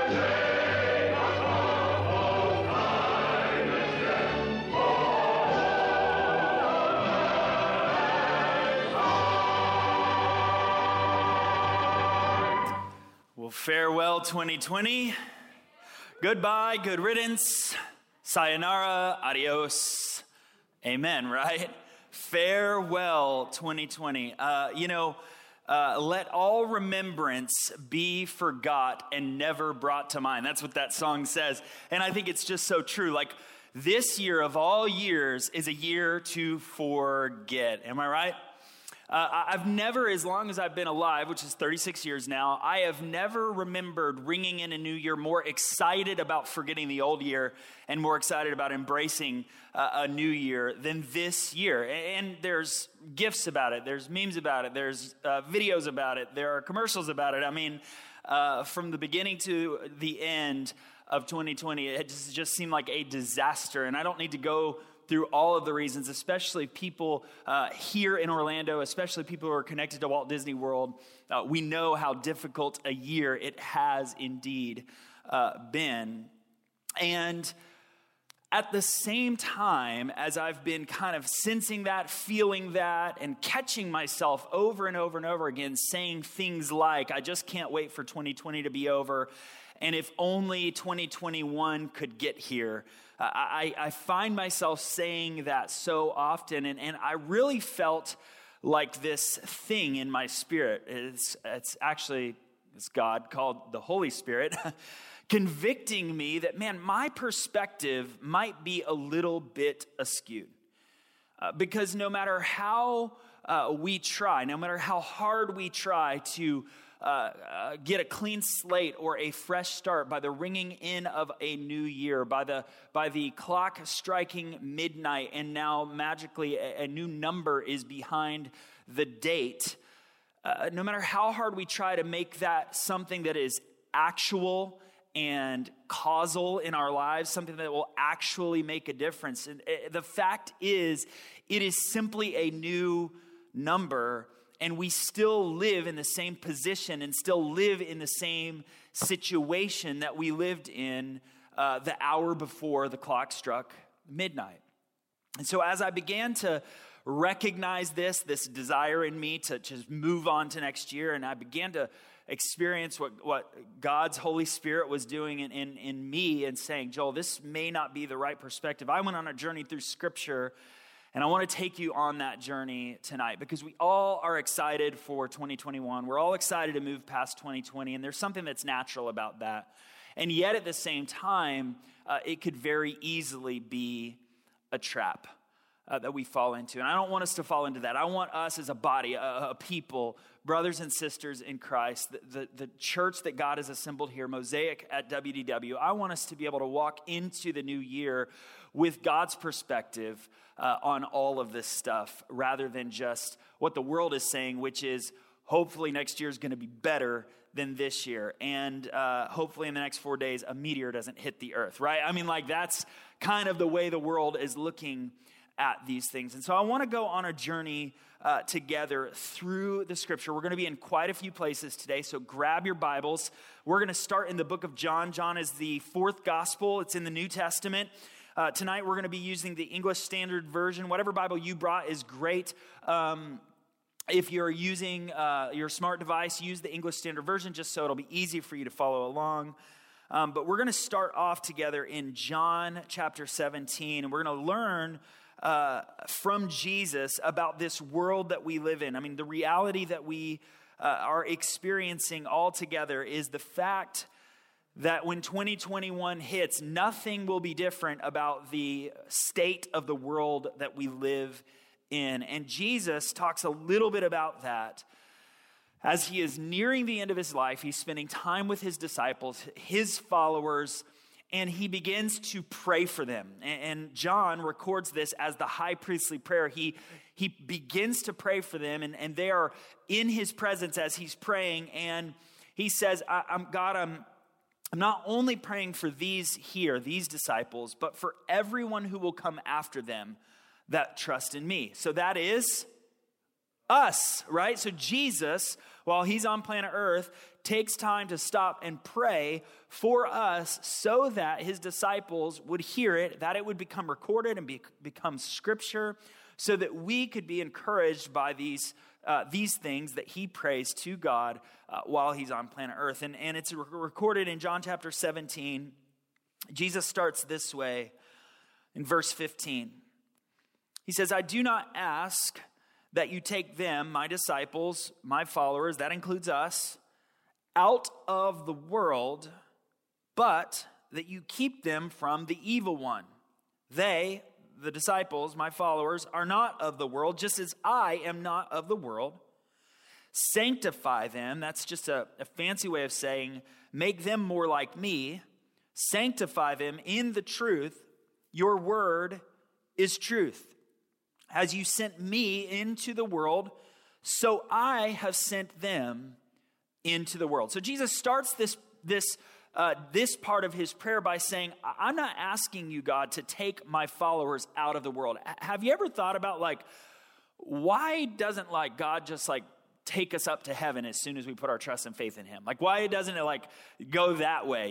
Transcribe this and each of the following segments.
Well, farewell 2020. Goodbye, good riddance. Sayonara, adios. Amen, right? Farewell 2020. Let all remembrance be forgot and never brought to mind. That's what that song says. And I think it's just so true. Like, this year of all years is a year to forget. Am I right? I've never, as long as I've been alive, which is 36 years now, I have never remembered ringing in a new year more excited about forgetting the old year and more excited about embracing a new year than this year. And there's gifts about it. There's memes about it. There's videos about it. There are commercials about it. I mean, from the beginning to the end of 2020, it just seemed like a disaster. And I don't need to go through all of the reasons, especially people here in Orlando, especially people who are connected to Walt Disney World. We know how difficult a year it has indeed been. And at the same time, as I've been kind of sensing that, feeling that, and catching myself over and over and over again saying things like, I just can't wait for 2020 to be over, and if only 2021 could get here. I find myself saying that so often, and I really felt like this thing in my spirit. It's God called the Holy Spirit, convicting me that, man, my perspective might be a little bit askew. Because no matter how we try, no matter how hard we try to get a clean slate or a fresh start by the ringing in of a new year, by the clock striking midnight, and now magically a new number is behind the date. No matter how hard we try to make that something that is actual and causal in our lives, something that will actually make a difference. And the fact is, it is simply a new number, and we still live in the same position and still live in the same situation that we lived in the hour before the clock struck midnight. And so as I began to recognize this desire in me to just move on to next year, and I began to experience what God's Holy Spirit was doing in me and saying, Joel, this may not be the right perspective. I went on a journey through Scripture, and I want to take you on that journey tonight because we all are excited for 2021. We're all excited to move past 2020, and there's something that's natural about that. And yet at the same time, it could very easily be a trap that we fall into. And I don't want us to fall into that. I want us as a body, a people, brothers and sisters in Christ, the church that God has assembled here, Mosaic at WDW, I want us to be able to walk into the new year with God's perspective on all of this stuff, rather than just what the world is saying, which is hopefully next year is going to be better than this year. And hopefully in the next 4 days, a meteor doesn't hit the earth, right? I mean, like, that's kind of the way the world is looking at these things. And so I want to go on a journey together through the Scripture. We're going to be in quite a few places today, so grab your Bibles. We're going to start in the book of John. John is the fourth gospel. It's in the New Testament. Tonight we're going to be using the English Standard Version. Whatever Bible you brought is great. If you're using your smart device, use the English Standard Version just so it'll be easy for you to follow along. But we're going to start off together in John chapter 17, and we're going to learn from Jesus about this world that we live in. I mean, the reality that we are experiencing all together is the fact that when 2021 hits, nothing will be different about the state of the world that we live in. And Jesus talks a little bit about that. As he is nearing the end of his life, he's spending time with his disciples, his followers, and he begins to pray for them. And John records this as the high priestly prayer. He begins to pray for them, and they are in his presence as he's praying. And he says, I'm not only praying for these disciples, but for everyone who will come after them that trust in me. So that is Us, right? So Jesus, while he's on planet Earth, takes time to stop and pray for us so that his disciples would hear it, that it would become recorded and become scripture, so that we could be encouraged by these things that he prays to God while he's on planet Earth. And it's recorded in John chapter 17. Jesus starts this way in verse 15. He says, I do not ask that you take them, my disciples, my followers, that includes us, out of the world, but that you keep them from the evil one. They, the disciples, my followers, are not of the world, just as I am not of the world. Sanctify them. That's just a fancy way of saying, make them more like me. Sanctify them in the truth. Your word is truth. As you sent me into the world, so I have sent them into the world. So Jesus starts this part of his prayer by saying, I'm not asking you, God, to take my followers out of the world. Have you ever thought about, why doesn't, God just, take us up to heaven as soon as we put our trust and faith in him? Why doesn't it, go that way?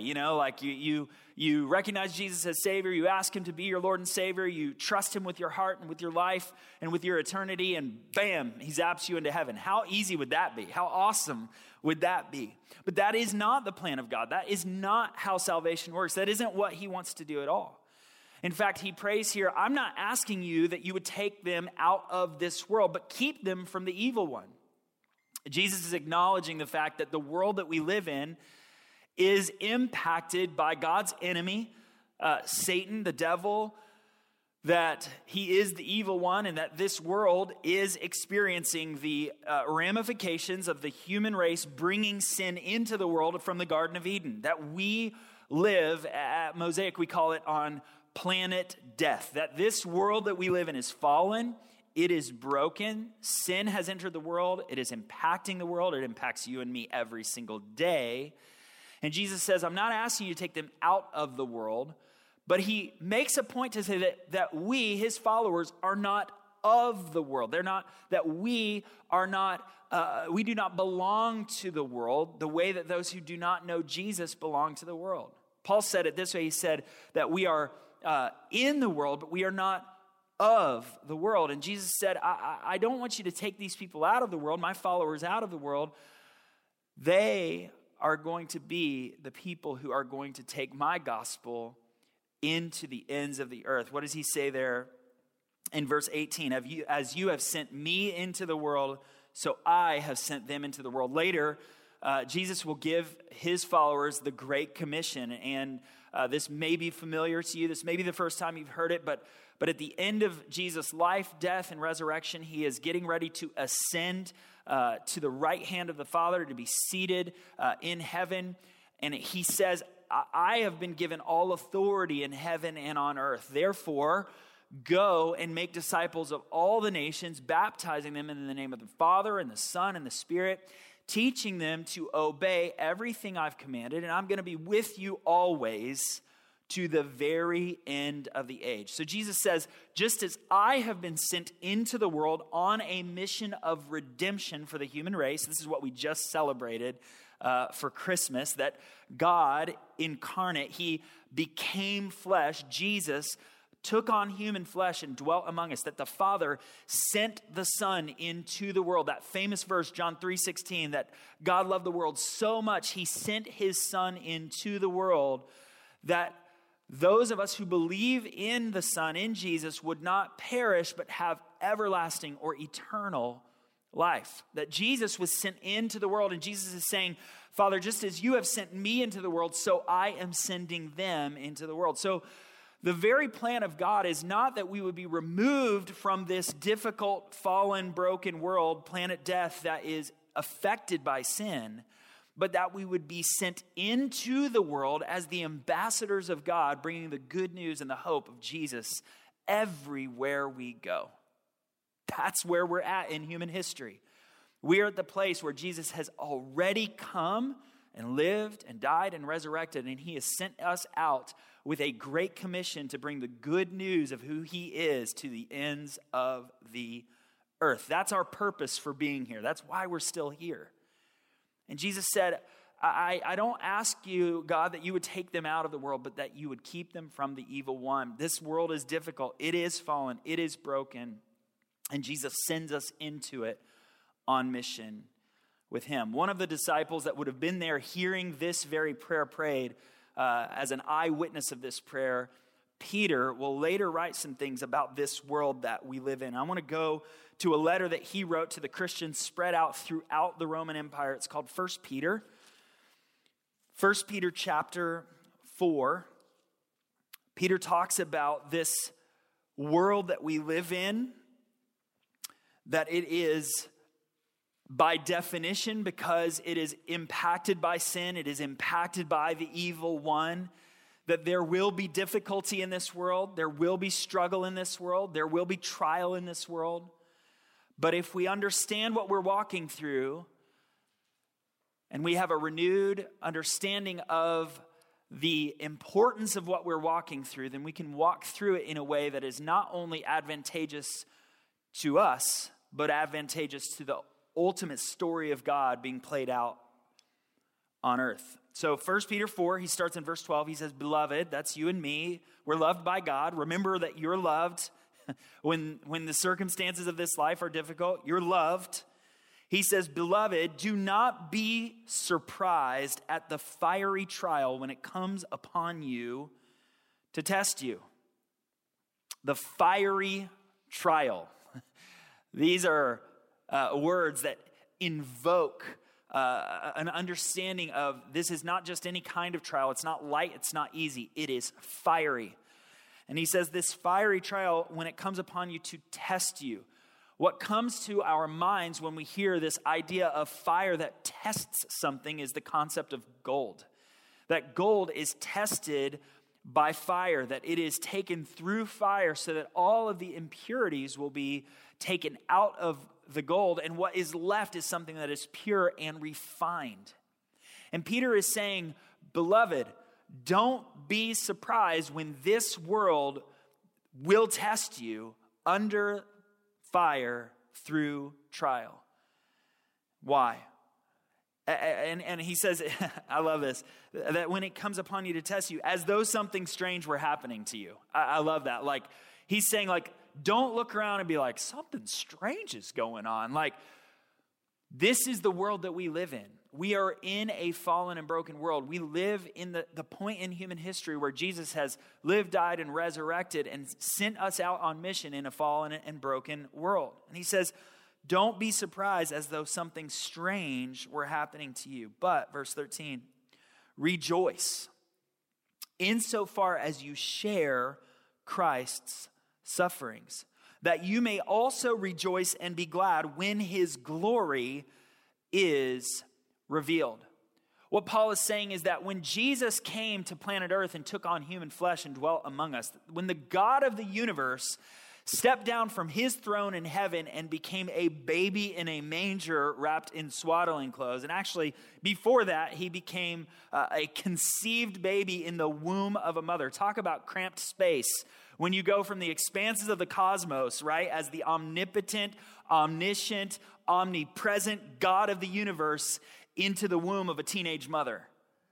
You recognize Jesus as Savior, you ask him to be your Lord and Savior, you trust him with your heart and with your life and with your eternity, and bam, he zaps you into heaven. How easy would that be? How awesome would that be? But that is not the plan of God. That is not how salvation works. That isn't what he wants to do at all. In fact, he prays here, I'm not asking you that you would take them out of this world, but keep them from the evil one. Jesus is acknowledging the fact that the world that we live in is impacted by God's enemy, Satan, the devil, that he is the evil one, and that this world is experiencing the ramifications of the human race bringing sin into the world from the Garden of Eden. That we live at Mosaic, we call it on planet death. That this world that we live in is fallen. It is broken. Sin has entered the world. It is impacting the world. It impacts you and me every single day. And Jesus says, I'm not asking you to take them out of the world, but he makes a point to say that we, his followers, are not of the world. They're not, that we are not, we do not belong to the world the way that those who do not know Jesus belong to the world. Paul said it this way. He said that we are in the world, but we are not of the world. And Jesus said, I don't want you to take these people out of the world, my followers out of the world. They are going to be the people who are going to take my gospel into the ends of the earth. What does he say there in verse 18? As you have sent me into the world, so I have sent them into the world. Later, Jesus will give his followers the Great Commission. And this may be familiar to you. This may be the first time you've heard it, but at the end of Jesus' life, death, and resurrection, he is getting ready to ascend to the right hand of the Father, to be seated in heaven. And he says, I have been given all authority in heaven and on earth. Therefore, go and make disciples of all the nations, baptizing them in the name of the Father and the Son and the Spirit, teaching them to obey everything I've commanded. And I'm going to be with you always to the very end of the age. So Jesus says, just as I have been sent into the world on a mission of redemption for the human race, this is what we just celebrated for Christmas, that God incarnate, he became flesh, Jesus took on human flesh and dwelt among us, that the Father sent the Son into the world. That famous verse, John 3:16, that God loved the world so much, he sent his Son into the world, that those of us who believe in the Son, in Jesus, would not perish, but have everlasting or eternal life. That Jesus was sent into the world, and Jesus is saying, Father, just as you have sent me into the world, so I am sending them into the world. So the very plan of God is not that we would be removed from this difficult, fallen, broken world, planet death, that is affected by sin, but that we would be sent into the world as the ambassadors of God, bringing the good news and the hope of Jesus everywhere we go. That's where we're at in human history. We are at the place where Jesus has already come and lived and died and resurrected, and he has sent us out with a great commission to bring the good news of who he is to the ends of the earth. That's our purpose for being here. That's why we're still here. And Jesus said, I don't ask you, God, that you would take them out of the world, but that you would keep them from the evil one. This world is difficult. It is fallen. It is broken. And Jesus sends us into it on mission with him. One of the disciples that would have been there hearing this very prayer prayed as an eyewitness of this prayer, Peter, will later write some things about this world that we live in. I want to go to a letter that he wrote to the Christians spread out throughout the Roman Empire. It's called 1 Peter. 1 Peter chapter 4. Peter talks about this world that we live in, that it is by definition, because it is impacted by sin, it is impacted by the evil one, that there will be difficulty in this world, there will be struggle in this world, there will be trial in this world. But if we understand what we're walking through, and we have a renewed understanding of the importance of what we're walking through, then we can walk through it in a way that is not only advantageous to us, but advantageous to the ultimate story of God being played out on earth. So 1 Peter 4, he starts in verse 12. He says, "Beloved," that's you and me. We're loved by God. Remember that you're loved. When the circumstances of this life are difficult, you're loved. He says, "Beloved, do not be surprised at the fiery trial when it comes upon you to test you." The fiery trial. These are words that invoke an understanding of this is not just any kind of trial. It's not light. It's not easy. It is fiery. And he says this fiery trial, when it comes upon you to test you. What comes to our minds when we hear this idea of fire that tests something is the concept of gold. That gold is tested by fire, that it is taken through fire so that all of the impurities will be taken out of the gold, and what is left is something that is pure and refined. And Peter is saying, beloved, don't be surprised when this world will test you under fire through trial. Why? And he says, I love this, that when it comes upon you to test you, as though something strange were happening to you. I love that. Like, he's saying, like, don't look around and be like, something strange is going on. Like, this is the world that we live in. We are in a fallen and broken world. We live in the point in human history where Jesus has lived, died, and resurrected and sent us out on mission in a fallen and broken world. And he says, don't be surprised as though something strange were happening to you. But, verse 13, rejoice insofar as you share Christ's sufferings, that you may also rejoice and be glad when his glory is revealed. What Paul is saying is that when Jesus came to planet Earth and took on human flesh and dwelt among us, when the God of the universe stepped down from his throne in heaven and became a baby in a manger wrapped in swaddling clothes. And actually, before that, he became a conceived baby in the womb of a mother. Talk about cramped space. When you go from the expanses of the cosmos, right, as the omnipotent, omniscient, omnipresent God of the universe into the womb of a teenage mother.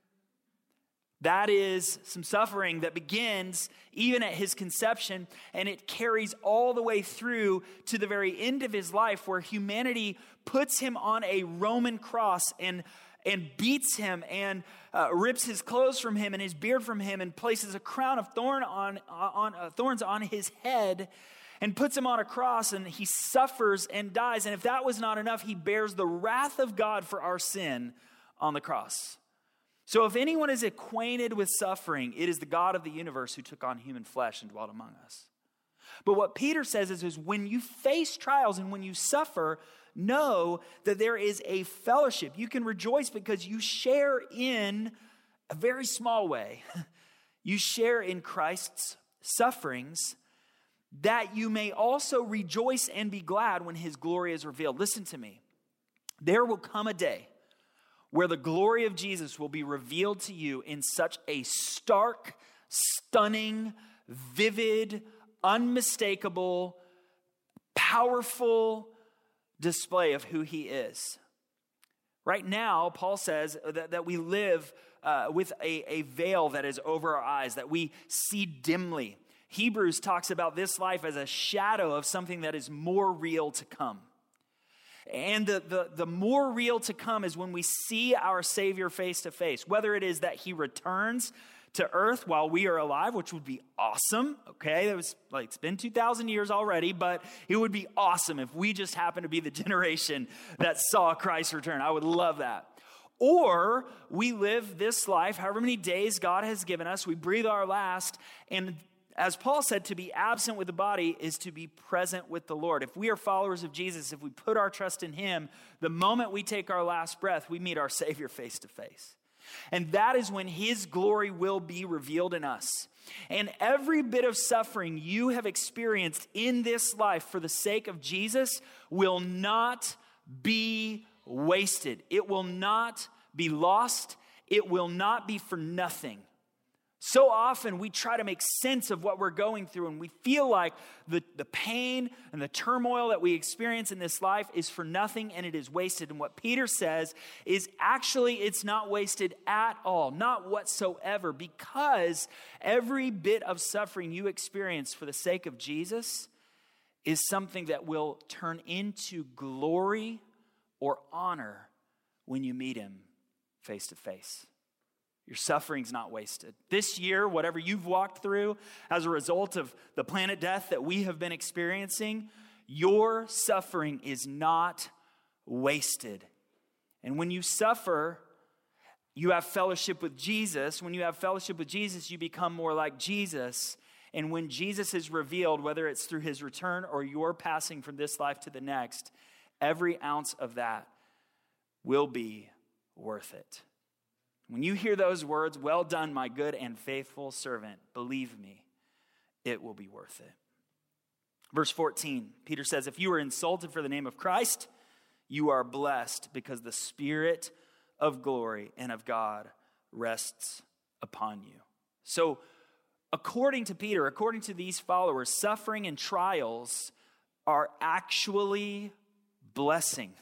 That is some suffering that begins even at his conception, and it carries all the way through to the very end of his life, where humanity puts him on a Roman cross and beats him and rips his clothes from him and his beard from him and places a crown of thorns on his head and puts him on a cross, and he suffers and dies. And if that was not enough, he bears the wrath of God for our sin on the cross. So if anyone is acquainted with suffering, it is the God of the universe who took on human flesh and dwelt among us. But what Peter says is when you face trials and when you suffer, know that there is a fellowship. You can rejoice because you share in a very small way. You share in Christ's sufferings, that you may also rejoice and be glad when his glory is revealed. Listen to me. There will come a day where the glory of Jesus will be revealed to you in such a stark, stunning, vivid, unmistakable, powerful, display of who he is. Right now, Paul says that we live with a veil that is over our eyes, that we see dimly. Hebrews talks about this life as a shadow of something that is more real to come. And the more real to come is when we see our Savior face to face, whether it is that he returns to earth while we are alive, which would be awesome, okay? That was like, it's been 2,000 years already, but it would be awesome if we just happen to be the generation that saw Christ return. I would love that. Or we live this life, however many days God has given us, we breathe our last, and as Paul said, to be absent with the body is to be present with the Lord. If we are followers of Jesus, if we put our trust in him, the moment we take our last breath, we meet our Savior face to face. And that is when his glory will be revealed in us. And every bit of suffering you have experienced in this life for the sake of Jesus will not be wasted. It will not be lost. It will not be for nothing. So often we try to make sense of what we're going through, and we feel like the pain and the turmoil that we experience in this life is for nothing and it is wasted. And what Peter says is actually it's not wasted at all, not whatsoever, because every bit of suffering you experience for the sake of Jesus is something that will turn into glory or honor when you meet him face to face. Your suffering's not wasted. This year, whatever you've walked through as a result of the planet death that we have been experiencing, your suffering is not wasted. And when you suffer, you have fellowship with Jesus. When you have fellowship with Jesus, you become more like Jesus. And when Jesus is revealed, whether it's through his return or your passing from this life to the next, every ounce of that will be worth it. When you hear those words, well done, my good and faithful servant, believe me, it will be worth it. Verse 14, Peter says, if you are insulted for the name of Christ, you are blessed because the Spirit of glory and of God rests upon you. So according to Peter, according to these followers, suffering and trials are actually blessing.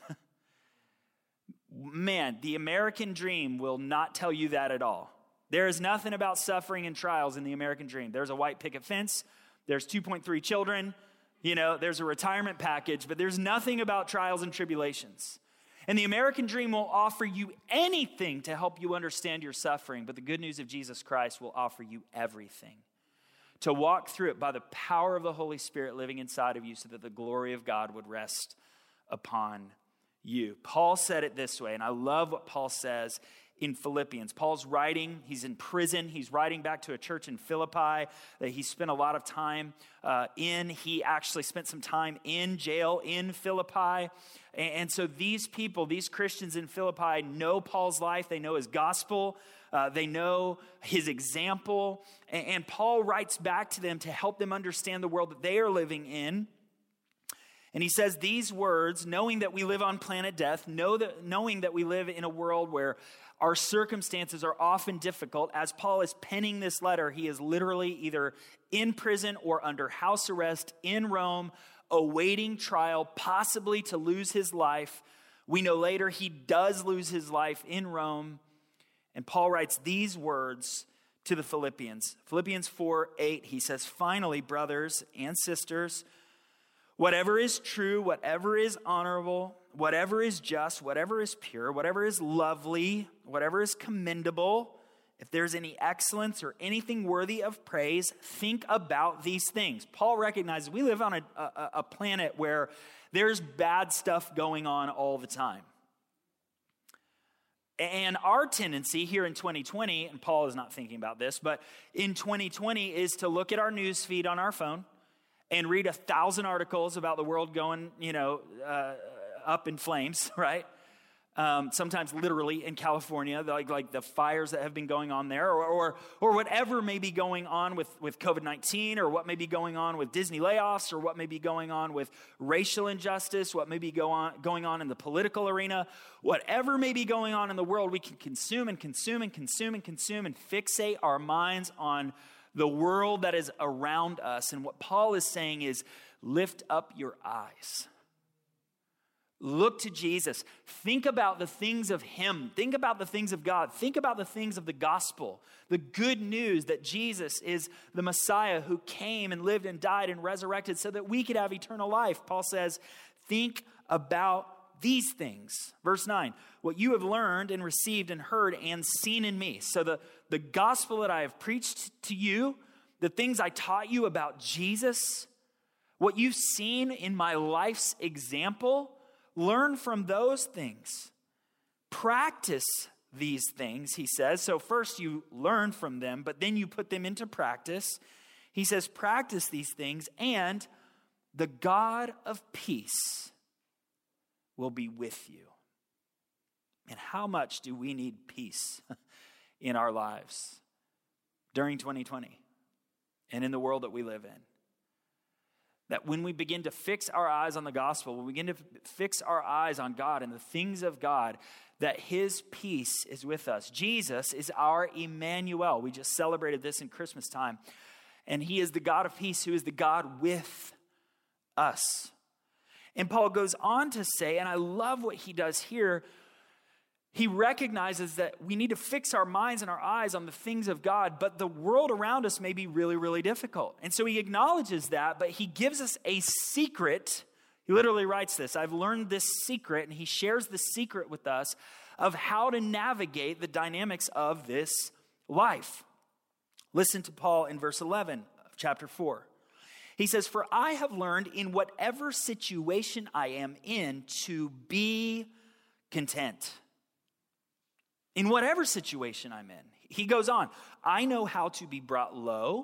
Man, the American dream will not tell you that at all. There is nothing about suffering and trials in the American dream. There's a white picket fence. There's 2.3 children. There's a retirement package, but there's nothing about trials and tribulations. And the American dream will offer you anything to help you understand your suffering, but the good news of Jesus Christ will offer you everything to walk through it by the power of the Holy Spirit living inside of you so that the glory of God would rest upon you. Paul said it this way, and I love what Paul says in Philippians. Paul's writing, he's in prison, he's writing back to a church in Philippi that he spent a lot of time in. He actually spent some time in jail in Philippi. And so these people, these Christians in Philippi know Paul's life, they know his gospel, they know his example. And Paul writes back to them to help them understand the world that they are living in. And he says these words, knowing that we live on planet death, knowing that we live in a world where our circumstances are often difficult. As Paul is penning this letter, he is literally either in prison or under house arrest in Rome, awaiting trial, possibly to lose his life. We know later he does lose his life in Rome. And Paul writes these words to the Philippians. Philippians 4:8, he says, finally, brothers and sisters, whatever is true, whatever is honorable, whatever is just, whatever is pure, whatever is lovely, whatever is commendable, if there's any excellence or anything worthy of praise, think about these things. Paul recognizes we live on a planet where there's bad stuff going on all the time. And our tendency here in 2020, and Paul is not thinking about this, but in 2020 is to look at our news feed on our phone and read 1,000 articles about the world going, up in flames, right? Sometimes literally in California, like the fires that have been going on there, or whatever may be going on with COVID-19, or what may be going on with Disney layoffs, or what may be going on with racial injustice, what may be going on in the political arena. Whatever may be going on in the world, we can consume and consume and consume and consume and fixate our minds on the world that is around us. And what Paul is saying is, lift up your eyes. Look to Jesus. Think about the things of him. Think about the things of God. Think about the things of the gospel. The good news that Jesus is the Messiah who came and lived and died and resurrected so that we could have eternal life. Paul says, think about these things. Verse 9, what you have learned and received and heard and seen in me. So the gospel that I have preached to you, the things I taught you about Jesus, what you've seen in my life's example, learn from those things. Practice these things, he says. So first you learn from them, but then you put them into practice. He says, practice these things, and the God of peace will be with you. And how much do we need peace in our lives during 2020 and in the world that we live in? That when we begin to fix our eyes on the gospel, when we begin to fix our eyes on God and the things of God, that his peace is with us. Jesus is our Emmanuel. We just celebrated this in Christmas time. And he is the God of peace who is the God with us. And Paul goes on to say, and I love what he does here, he recognizes that we need to fix our minds and our eyes on the things of God, but the world around us may be really, really difficult. And so he acknowledges that, but he gives us a secret. He literally writes this, I've learned this secret, and he shares the secret with us of how to navigate the dynamics of this life. Listen to Paul in verse 11 of chapter 4. He says, for I have learned in whatever situation I am in to be content. In whatever situation I'm in. He goes on, I know how to be brought low,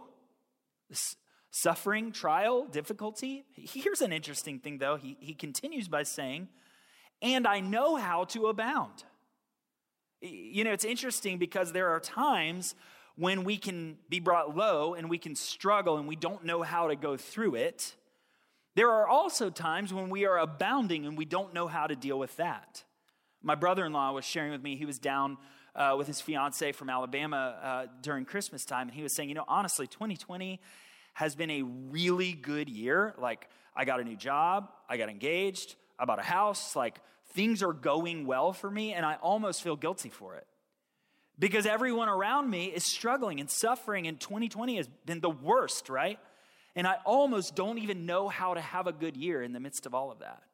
suffering, trial, difficulty. Here's an interesting thing, though. He continues by saying, and I know how to abound. You know, it's interesting because there are times when we can be brought low and we can struggle and we don't know how to go through it. There are also times when we are abounding and we don't know how to deal with that. My brother-in-law was sharing with me, he was down with his fiance from Alabama during Christmas time, and he was saying, you know, honestly, 2020 has been a really good year. Like, I got a new job, I got engaged, I bought a house, like, things are going well for me, and I almost feel guilty for it. Because everyone around me is struggling and suffering, and 2020 has been the worst, right? And I almost don't even know how to have a good year in the midst of all of that.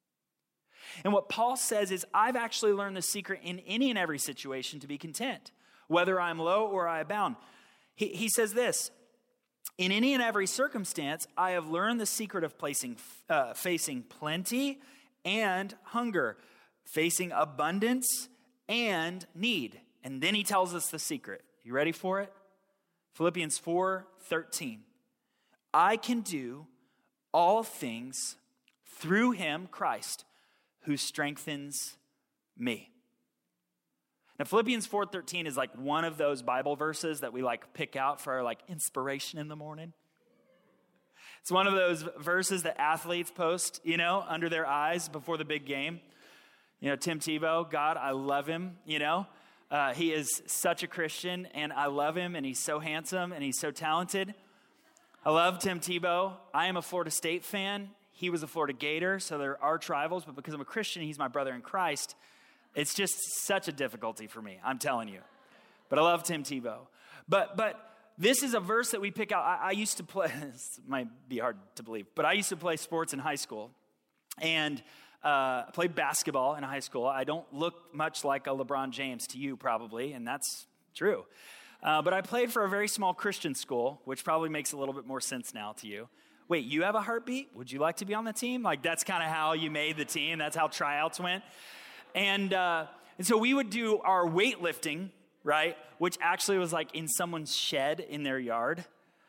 And what Paul says is, I've actually learned the secret in any and every situation to be content, whether I'm low or I abound. He says this, in any and every circumstance, I have learned the secret of facing plenty and hunger, facing abundance and need. And then he tells us the secret. You ready for it? Philippians 4:13. I can do all things through him, Christ, who strengthens me. Now, Philippians 4:13 is like one of those Bible verses that we like pick out for our like inspiration in the morning. It's one of those verses that athletes post, you know, under their eyes before the big game. You know, Tim Tebow, God, I love him, you know. He is such a Christian, and I love him, and he's so handsome, and he's so talented. I love Tim Tebow. I am a Florida State fan. He was a Florida Gator, so there are rivals, but because I'm a Christian, he's my brother in Christ. It's just such a difficulty for me, I'm telling you. But I love Tim Tebow. But this is a verse that we pick out. I used to play, this might be hard to believe, but I used to play sports in high school, and played basketball in high school. I don't look much like a LeBron James to you probably, and that's true. But I played for a very small Christian school, which probably makes a little bit more sense now to you. Wait, you have a heartbeat? Would you like to be on the team? Like, that's kind of how you made the team. That's how tryouts went. And so we would do our weightlifting, right? Which actually was like in someone's shed in their yard.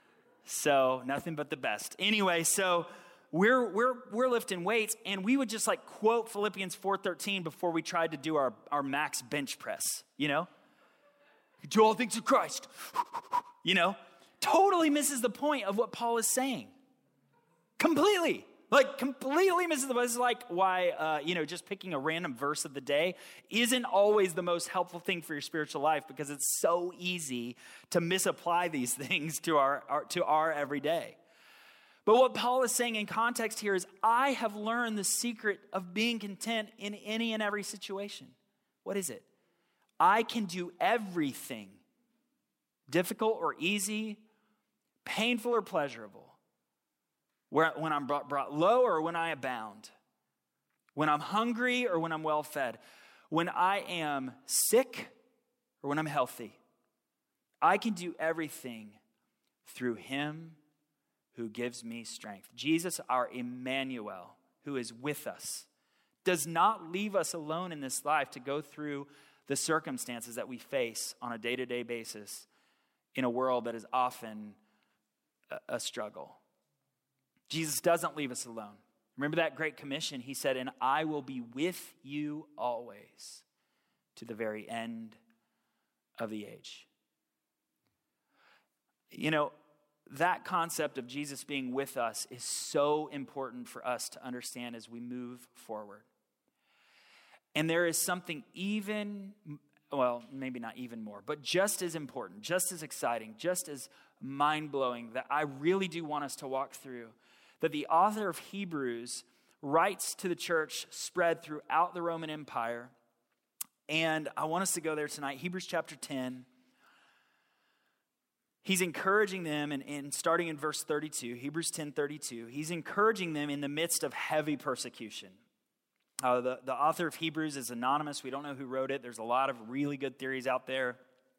So nothing but the best. Anyway, so we're lifting weights, and we would just like quote Philippians 4:13 before we tried to do our max bench press, you know? Do all things through Christ, you know? Totally misses the point of what Paul is saying. Completely misses the point. It's like why, just picking a random verse of the day isn't always the most helpful thing for your spiritual life, because it's so easy to misapply these things to our everyday. But what Paul is saying in context here is, I have learned the secret of being content in any and every situation. What is it? I can do everything, difficult or easy, painful or pleasurable, when I'm brought low or when I abound, when I'm hungry or when I'm well fed, when I am sick or when I'm healthy. I can do everything through him who gives me strength. Jesus, our Emmanuel, who is with us, does not leave us alone in this life to go through the circumstances that we face on a day-to-day basis in a world that is often a struggle. Jesus doesn't leave us alone. Remember that Great Commission? He said, and I will be with you always to the very end of the age. You know, that concept of Jesus being with us is so important for us to understand as we move forward. And there is something maybe not even more, but just as important, just as exciting, just as mind-blowing that I really do want us to walk through, that the author of Hebrews writes to the church spread throughout the Roman Empire. And I want us to go there tonight. Hebrews chapter 10. He's encouraging them, and starting in verse 32, Hebrews 10:32, he's encouraging them in the midst of heavy persecution. The author of Hebrews is anonymous. We don't know who wrote it. There's a lot of really good theories out there.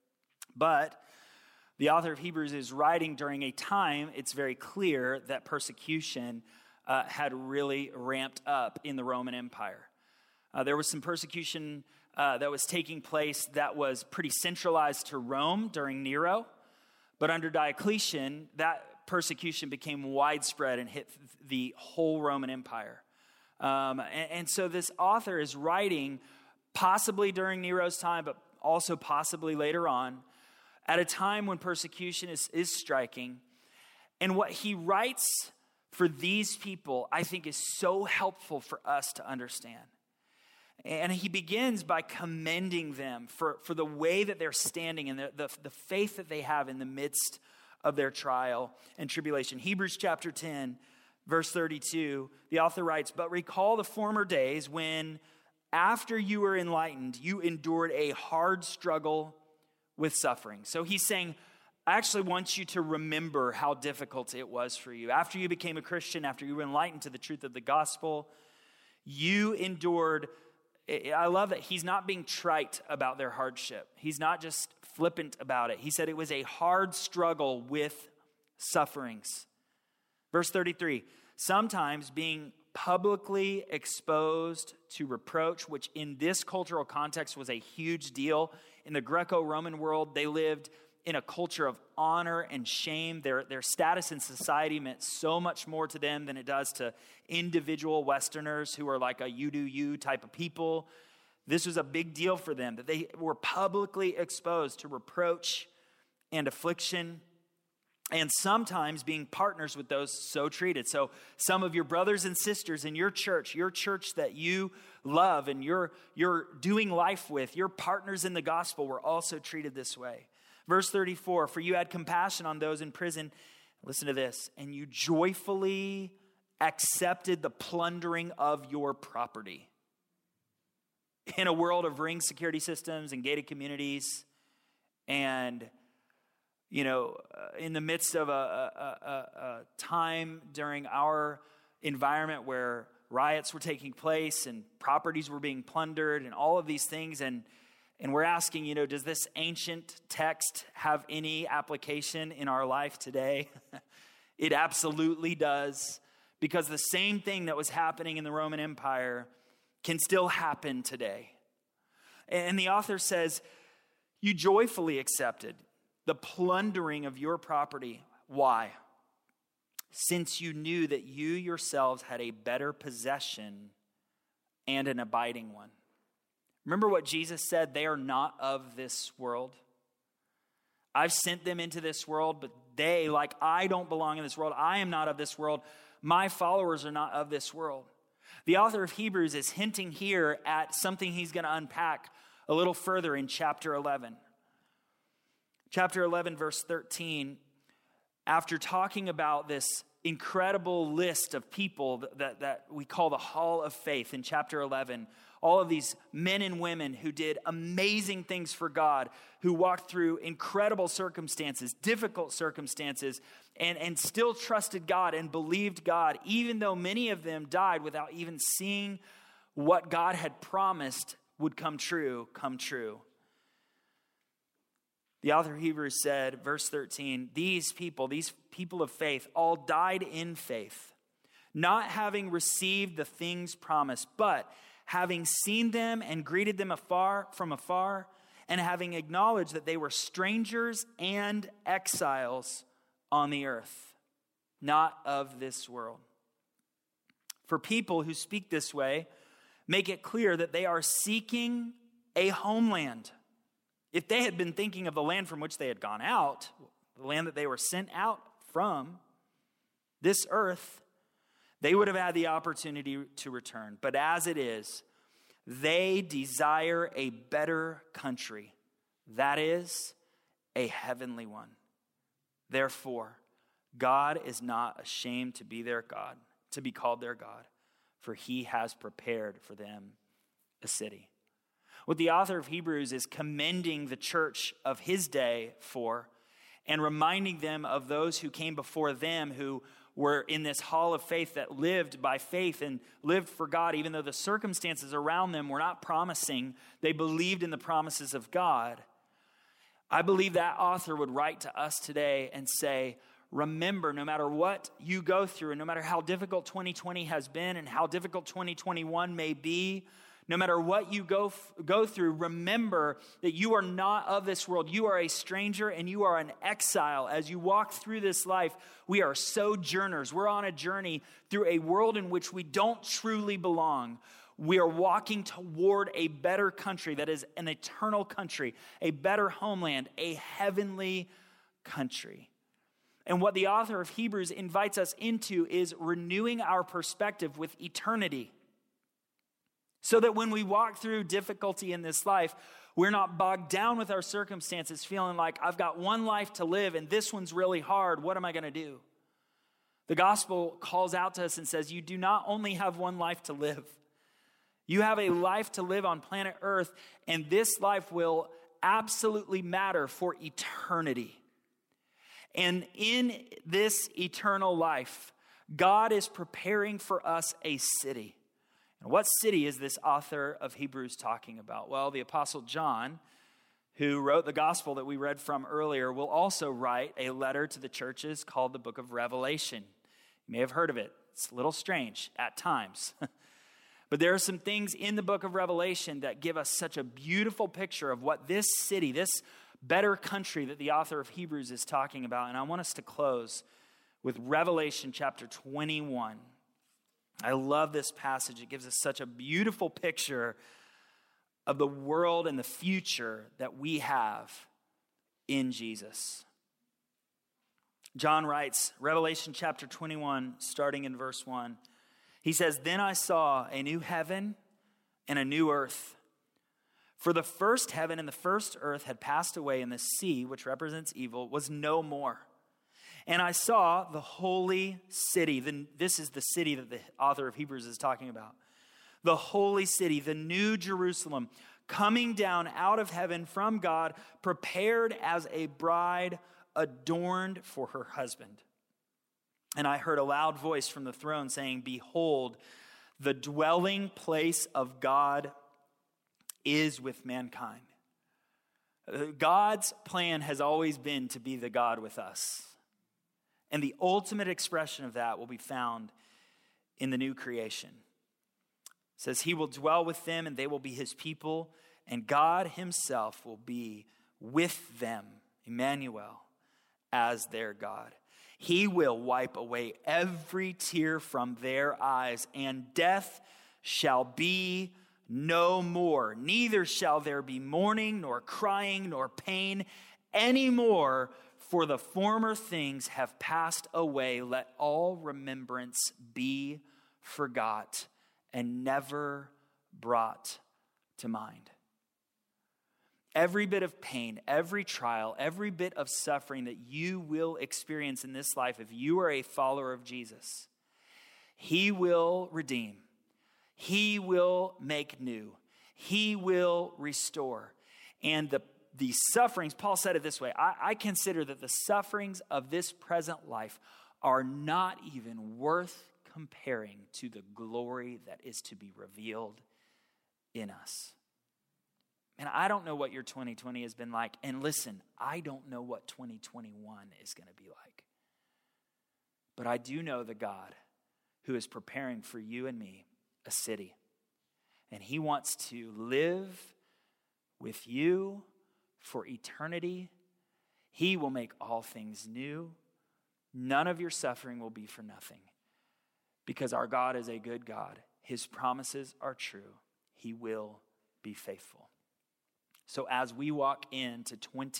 But the author of Hebrews is writing during a time, it's very clear, that persecution had really ramped up in the Roman Empire. There was some persecution that was taking place that was pretty centralized to Rome during Nero. But under Diocletian, that persecution became widespread and hit the whole Roman Empire. And so this author is writing possibly during Nero's time, but also possibly later on, at a time when persecution is striking. And what he writes for these people, I think, is so helpful for us to understand. And he begins by commending them for the way that they're standing and the faith that they have in the midst of their trial and tribulation. Hebrews chapter 10, verse 32, the author writes, but recall the former days when, after you were enlightened, you endured a hard struggle with suffering. So he's saying, I actually want you to remember how difficult it was for you. After you became a Christian, after you were enlightened to the truth of the gospel, you endured. I love that he's not being trite about their hardship. He's not just flippant about it. He said it was a hard struggle with sufferings. Verse 33, sometimes being publicly exposed to reproach, which in this cultural context was a huge deal. In the Greco-Roman world, they lived in a culture of honor and shame. Their status in society meant so much more to them than it does to individual Westerners who are like a you do you type of people. This was a big deal for them, that they were publicly exposed to reproach and affliction, and sometimes being partners with those so treated. So some of your brothers and sisters in your church that you love and you're doing life with, your partners in the gospel, were also treated this way. Verse 34, for you had compassion on those in prison. Listen to this. And you joyfully accepted the plundering of your property. In a world of ring security systems and gated communities, and, in the midst of a time during our environment where riots were taking place and properties were being plundered and all of these things, and we're asking, does this ancient text have any application in our life today? It absolutely does, because the same thing that was happening in the Roman Empire can still happen today. And the author says, you joyfully accepted the plundering of your property. Why? Since you knew that you yourselves had a better possession and an abiding one. Remember what Jesus said, they are not of this world. I've sent them into this world, but they, like I don't belong in this world. I am not of this world. My followers are not of this world. The author of Hebrews is hinting here at something he's going to unpack a little further in chapter 11. Chapter 11, verse 13, after talking about this incredible list of people that we call the Hall of Faith in chapter 11. All of these men and women who did amazing things for God, who walked through incredible circumstances, difficult circumstances, and still trusted God and believed God, even though many of them died without even seeing what God had promised would come true. The author of Hebrews said, verse 13, these people of faith, all died in faith, not having received the things promised, but having seen them and greeted them from afar, and having acknowledged that they were strangers and exiles on the earth, not of this world. For people who speak this way, make it clear that they are seeking a homeland. If they had been thinking of the land from which they had gone out, the land that they were sent out from, this earth, they would have had the opportunity to return. But as it is, they desire a better country, that is, a heavenly one. Therefore, God is not ashamed to be their God, to be called their God, for he has prepared for them a city. What the author of Hebrews is commending the church of his day for, and reminding them of those who came before them who were in this hall of faith that lived by faith and lived for God, even though the circumstances around them were not promising. They believed in the promises of God. I believe that author would write to us today and say, remember, no matter what you go through, and no matter how difficult 2020 has been and how difficult 2021 may be, no matter what you go through, remember that you are not of this world. You are a stranger and you are an exile. As you walk through this life, we are sojourners. We're on a journey through a world in which we don't truly belong. We are walking toward a better country that is an eternal country, a better homeland, a heavenly country. And what the author of Hebrews invites us into is renewing our perspective with eternity. So that when we walk through difficulty in this life, we're not bogged down with our circumstances, feeling like I've got one life to live and this one's really hard. What am I going to do? The gospel calls out to us and says, you do not only have one life to live. You have a life to live on planet Earth, and this life will absolutely matter for eternity. And in this eternal life, God is preparing for us a city. And what city is this author of Hebrews talking about? Well, the Apostle John, who wrote the gospel that we read from earlier, will also write a letter to the churches called the book of Revelation. You may have heard of it. It's a little strange at times. But there are some things in the book of Revelation that give us such a beautiful picture of what this city, this better country that the author of Hebrews is talking about. And I want us to close with Revelation chapter 21. I love this passage. It gives us such a beautiful picture of the world and the future that we have in Jesus. John writes, Revelation chapter 21, starting in verse 1. He says, "Then I saw a new heaven and a new earth. For the first heaven and the first earth had passed away, and the sea, which represents evil, was no more. And I saw the holy city." This is the city that the author of Hebrews is talking about. "The holy city, the new Jerusalem, coming down out of heaven from God, prepared as a bride adorned for her husband. And I heard a loud voice from the throne saying, 'Behold, the dwelling place of God is with mankind.'" God's plan has always been to be the God with us. And the ultimate expression of that will be found in the new creation. It says, "He will dwell with them, and they will be his people, and God himself will be with them," Emmanuel, "as their God. He will wipe away every tear from their eyes, and death shall be no more. Neither shall there be mourning, nor crying, nor pain anymore, for the former things have passed away. Let all remembrance be forgot and never brought to mind." every bit of pain, every trial, every bit of suffering that you will experience in this life, if you are a follower of Jesus, he will redeem. He will make new. He will restore. And the sufferings, Paul said it this way, I consider that the sufferings of this present life are not even worth comparing to the glory that is to be revealed in us. And I don't know what your 2020 has been like. And listen, I don't know what 2021 is going to be like. But I do know the God who is preparing for you and me a city. And he wants to live with you for eternity. He will make all things new. None of your suffering will be for nothing. Because our God is a good God. His promises are true. He will be faithful. So as we walk into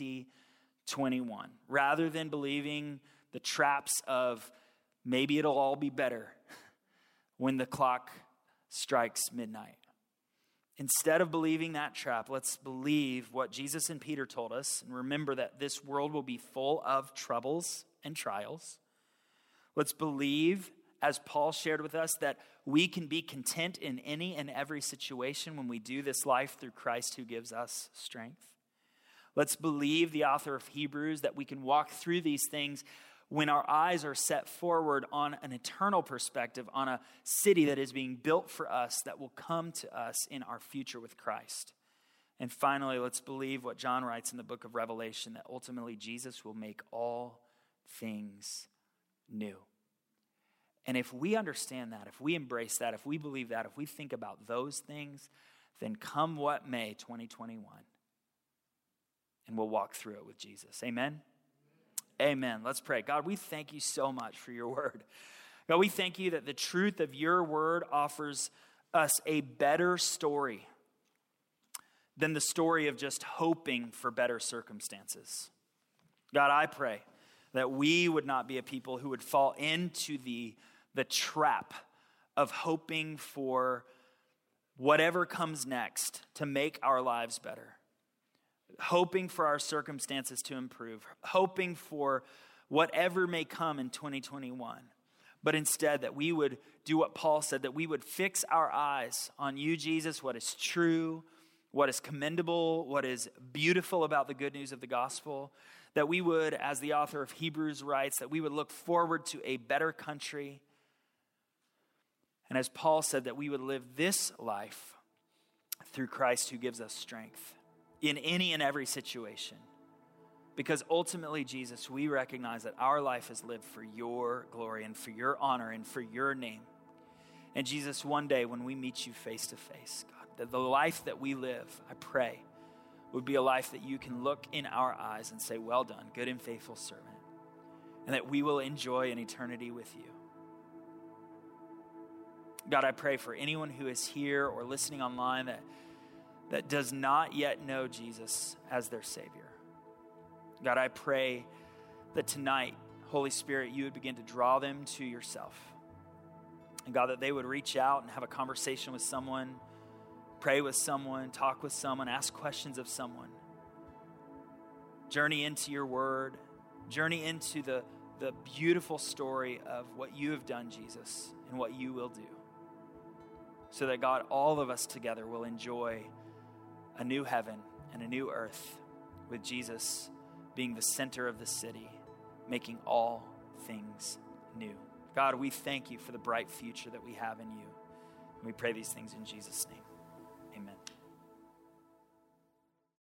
2021, rather than believing the traps of maybe it'll all be better when the clock strikes midnight, instead of believing that trap, let's believe what Jesus and Peter told us, and remember that this world will be full of troubles and trials. Let's believe, as Paul shared with us, that we can be content in any and every situation when we do this life through Christ who gives us strength. Let's believe the author of Hebrews that we can walk through these things when our eyes are set forward on an eternal perspective, on a city that is being built for us that will come to us in our future with Christ. And finally, let's believe what John writes in the book of Revelation, that ultimately Jesus will make all things new. And if we understand that, if we embrace that, if we believe that, if we think about those things, then come what may, 2021, and we'll walk through it with Jesus. Amen? Amen. Let's pray. God, we thank you so much for your word. God, we thank you that the truth of your word offers us a better story than the story of just hoping for better circumstances. God, I pray that we would not be a people who would fall into the trap of hoping for whatever comes next to make our lives better. Hoping for our circumstances to improve. Hoping for whatever may come in 2021. But instead that we would do what Paul said, that we would fix our eyes on you, Jesus, what is true, what is commendable, what is beautiful about the good news of the gospel. That we would, as the author of Hebrews writes, that we would look forward to a better country. And as Paul said, that we would live this life through Christ who gives us strength in any and every situation. Because ultimately, Jesus, we recognize that our life is lived for your glory and for your honor and for your name. And Jesus, one day when we meet you face to face, God, that the life that we live, I pray, would be a life that you can look in our eyes and say, well done, good and faithful servant. And that we will enjoy an eternity with you. God, I pray for anyone who is here or listening online that does not yet know Jesus as their Savior. God, I pray that tonight, Holy Spirit, you would begin to draw them to yourself. And God, that they would reach out and have a conversation with someone, pray with someone, talk with someone, ask questions of someone. Journey into your word. Journey into the beautiful story of what you have done, Jesus, and what you will do. So that, God, all of us together will enjoy a new heaven and a new earth with Jesus being the center of the city, making all things new. God, we thank you for the bright future that we have in you. And we pray these things in Jesus' name.